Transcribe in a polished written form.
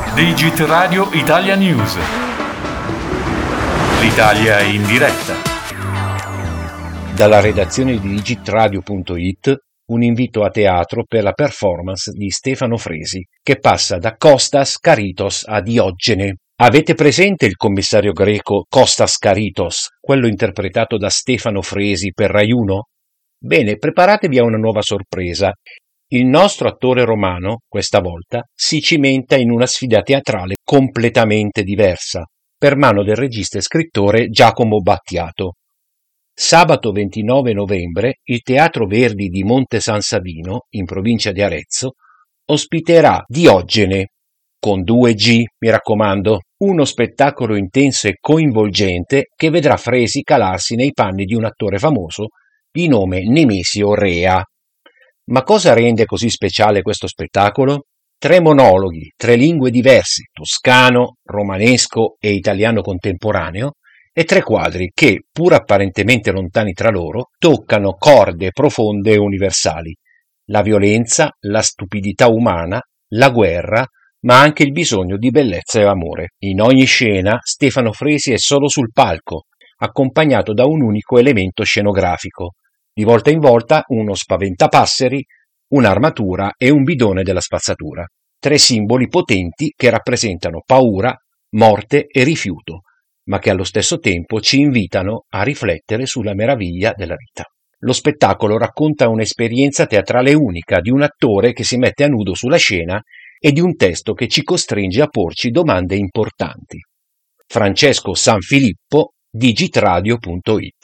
Digit Radio Italia News. L'Italia in diretta. Dalla redazione di digitradio.it un invito a teatro per la performance di Stefano Fresi, che passa da Kostas Karitos a Diogene. Avete presente il commissario greco Kostas Karitos, quello interpretato da Stefano Fresi per Rai 1? Bene, preparatevi a una nuova sorpresa. Il nostro attore romano, questa volta, si cimenta in una sfida teatrale completamente diversa, per mano del regista e scrittore Giacomo Battiato. Sabato 29 novembre il Teatro Verdi di Monte San Savino, in provincia di Arezzo, ospiterà Diogene, con 2 G, mi raccomando, uno spettacolo intenso e coinvolgente che vedrà Fresi calarsi nei panni di un attore famoso di nome Nemesio Rea. Ma cosa rende così speciale questo spettacolo? 3 monologhi, 3 lingue diverse, toscano, romanesco e italiano contemporaneo, e 3 quadri che, pur apparentemente lontani tra loro, toccano corde profonde e universali: la violenza, la stupidità umana, la guerra, ma anche il bisogno di bellezza e amore. In ogni scena Stefano Fresi è solo sul palco, accompagnato da un unico elemento scenografico. Di volta in volta uno spaventapasseri, un'armatura e un bidone della spazzatura. 3 simboli potenti che rappresentano paura, morte e rifiuto, ma che allo stesso tempo ci invitano a riflettere sulla meraviglia della vita. Lo spettacolo racconta un'esperienza teatrale unica di un attore che si mette a nudo sulla scena e di un testo che ci costringe a porci domande importanti. Francesco Sanfilippo, digitradio.it.